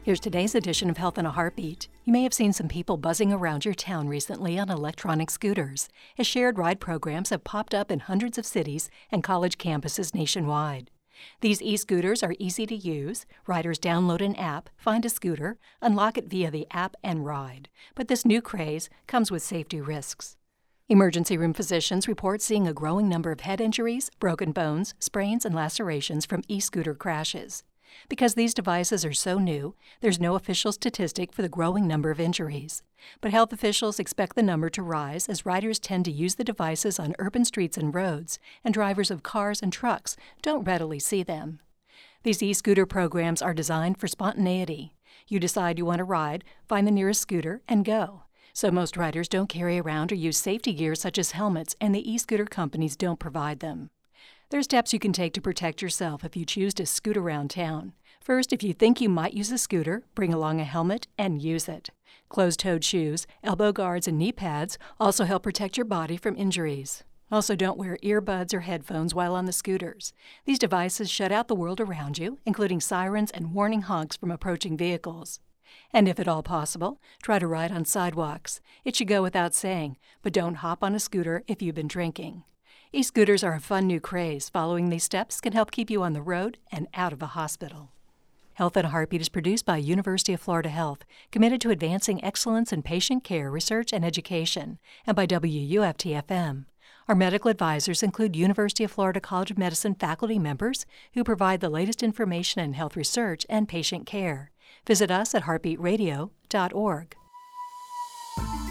Here's today's edition of Health in a Heartbeat. You may have seen some people buzzing around your town recently on electronic scooters, as shared ride programs have popped up in hundreds of cities and college campuses nationwide. These e-scooters are easy to use. Riders download an app, find a scooter, unlock it via the app, and ride. But this new craze comes with safety risks. Emergency room physicians report seeing a growing number of head injuries, broken bones, sprains, and lacerations from e-scooter crashes. Because these devices are so new, there's no official statistic for the growing number of injuries. But health officials expect the number to rise as riders tend to use the devices on urban streets and roads, and drivers of cars and trucks don't readily see them. These e-scooter programs are designed for spontaneity. You decide you want to ride, find the nearest scooter, and go. So most riders don't carry around or use safety gear such as helmets, and the e-scooter companies don't provide them. There are steps you can take to protect yourself if you choose to scoot around town. First, if you think you might use a scooter, bring along a helmet and use it. Closed-toed shoes, elbow guards, and knee pads also help protect your body from injuries. Also, don't wear earbuds or headphones while on the scooters. These devices shut out the world around you, including sirens and warning honks from approaching vehicles. And if at all possible, try to ride on sidewalks. It should go without saying, but don't hop on a scooter if you've been drinking. E-scooters are a fun new craze. Following these steps can help keep you on the road and out of a hospital. Health in a Heartbeat is produced by University of Florida Health, committed to advancing excellence in patient care, research, and education, and by WUFT-FM. Our medical advisors include University of Florida College of Medicine faculty members who provide the latest information in health research and patient care. Visit us at heartbeatradio.org.